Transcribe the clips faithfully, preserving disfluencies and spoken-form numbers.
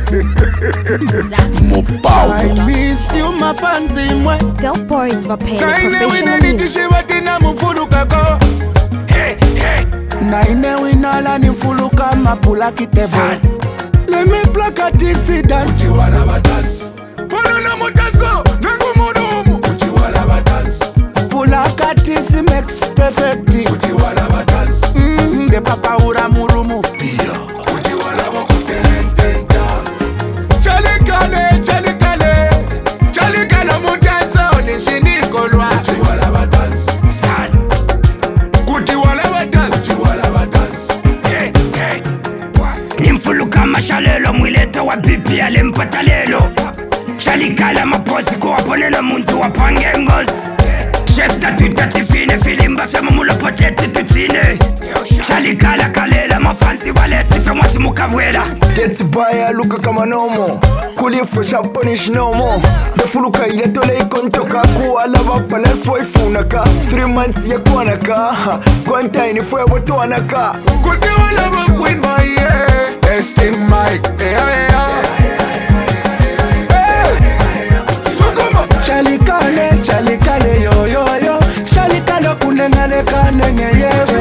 I miss you mafanzi mwe. Don't boys for paying Naine wina professionally. nitishiwa tina mufuluka go. Hey, hey. Naine wina la nifuluka mapula kitebo. Let me plak a tisi dance. Uchiwala ba dance. Polo na mutanso, nangu munumu. Uchiwala ba dance. Pula ka tisi makes perfect. Uchiwala ba dance. Mm, de papa ura murumu. Pia. Uchiwala ba kutelententa. Chalikale, chalikale. Chalikale mutanso, nishini kolwa. Uchiwala ba dance. San. Kutiwala ba dance. Uchiwala ba dance. Hey, hey. Nimfuluka mashalelo mwileto wa pipi alimpatalelo. Shalikala maposi kuwaponelo muntu wapange ngozi. Shesta tutatifine filimba fema mulo poteti tutine. Shalikala kalela mafansi waleti fema wasi mukavwela. Dirty boy luka kama nomo. Kuli fresh up punish no more. Defuluka ile tole ikontoka kuwa lava palace wife unaka. Three months ya kuanaka. Quarantine fwe watu anaka. Kuti wala wa queen my yeah. Testing mic. Yeah, yeah. Chalikale, chalikale yo yo yo. Chalikale kunengane kanenge yewe.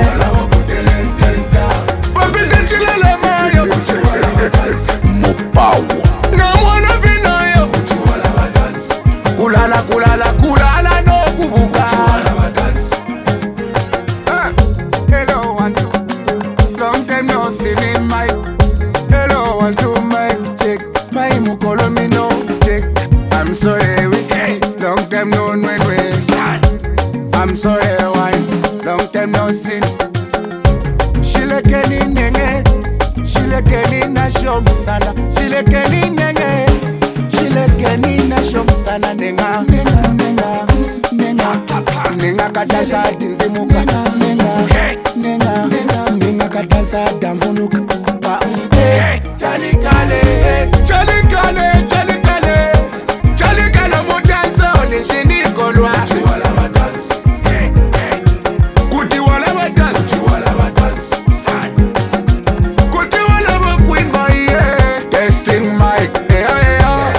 Wapite chilele mayo. Mopawa. Na mwana vinayo. Kulala kulala kulala no kubuka. Hello one two. Long time no see me my. Hello one two mic check. My mukolo mi no check. I'm sorry we say. Long time no when we sad. I'm sorry wine. Long time no sin. Shilekeni nenge. Shilekeni na shomsana. Shilekeni nenge. Shilekeni na shomsana nenga. Nenga nenga nenga. Nenga katasa dinzimuka. Nenga nenga nenga katasa damvunuka. Pa umpe. Chalikale chalikale chalikale. Chalikale mutanso nishini kolwa. Uchiwala ba dance. Hey, hey. Kutiwala ba dance. Uchiwala ba dance. San. Kutiwala ba queen boy yeah. Testing mic. Yeah, yeah.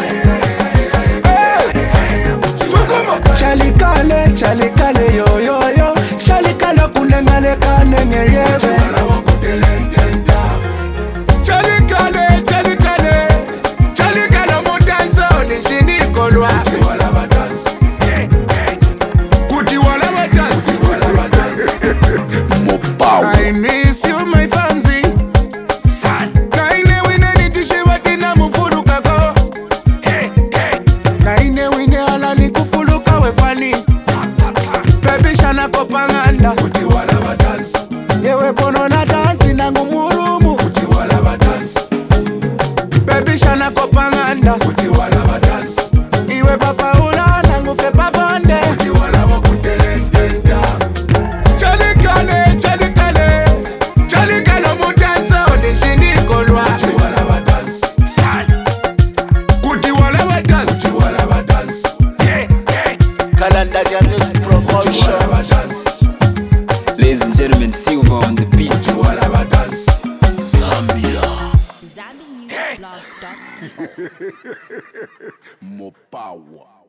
Hey. Sukuma. Chalikale, chalikale yo yo yo. Chalikale kunengane kanenge yewe. Uchiwala ba kutelententa. Chalikale, chalikale. Chalikale mutanso nishini kolwa. Kutiwala ba dance. Hey, hey. Kutiwala ba dance. Kutiwala ba dance. Mopawa. I miss you my fancy. San. Naine wine nitishiwa tina mufuluka go. Hey, hey. Naine wine ala ni kufuluka we fani. Baby shana kopanganda. Kutiwala ba dance. Yewe pono na dance nangu murumu. Kutiwala ba dance. Baby shana kopanganda. Kutiwala ba dance. Iwe papa ula nangu fe babande. Kutiwala ba kutelententa. Chalikale, chalikale. Chalikale mutanso nishini kolwa. Kutiwala ba dance. San. Kutiwala ba dance. Kutiwala ba dance. Hey, hey. Kalanda dia music promotion. Kutiwala ba dance. Ladies and gentlemen, Silva on the beat. Kutiwala ba dance. Zambia. Zambi News Blog dot C O. Mopawa.